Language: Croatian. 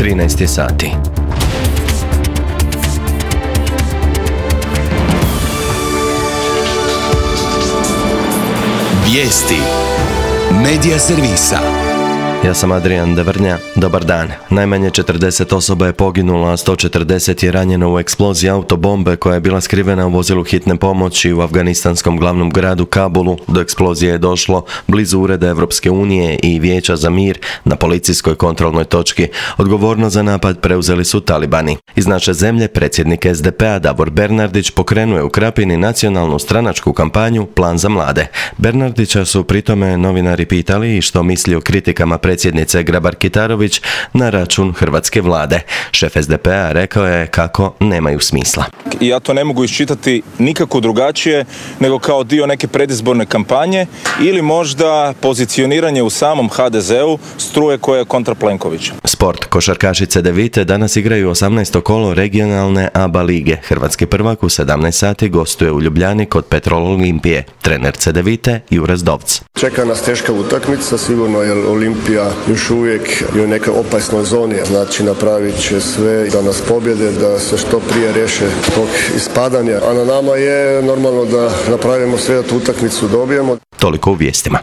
13 sati. Vijesti Medija servisa. Ja sam Adrian Devrnja, dobar dan. Najmanje 40 osoba je poginulo, a 140 je ranjeno u eksploziji autobombe koja je bila skrivena u vozilu hitne pomoći u afganistanskom glavnom gradu Kabulu. Do eksplozije je došlo blizu ureda Evropske unije i Vijeća za mir na policijskoj kontrolnoj točki. Odgovornost za napad preuzeli su talibani. Iz naše zemlje predsjednik SDP-a Davor Bernardić pokrenuo je u Krapini nacionalnu stranačku kampanju Plan za mlade. Bernardića su pritome novinari pitali što misli o kritikama predsjednice Grabar-Kitarović na račun hrvatske vlade. Šef SDP-a rekao je kako nemaju smisla. I ja to ne mogu iščitati nikako drugačije nego kao dio neke predizborne kampanje ili možda pozicioniranje u samom HDZ-u struje koja je kontra Plenkovića. Sport. Košarkašice Cedevite danas igraju 18. kolo regionalne ABA lige. Hrvatski prvak u 17 sati gostuje u Ljubljani kod Petrol Olimpije. Trener Cedevite Jure Zdovc. Čeka nas teška utakmica, sigurno jer Olimpija još uvijek je u nekoj opasnoj zoni, znači napravit će sve da nas pobjede, da se što prije riješe tog ispadanja. A na nama je normalno da napravimo sve da tu utakmicu dobijemo. Toliko u vijestima.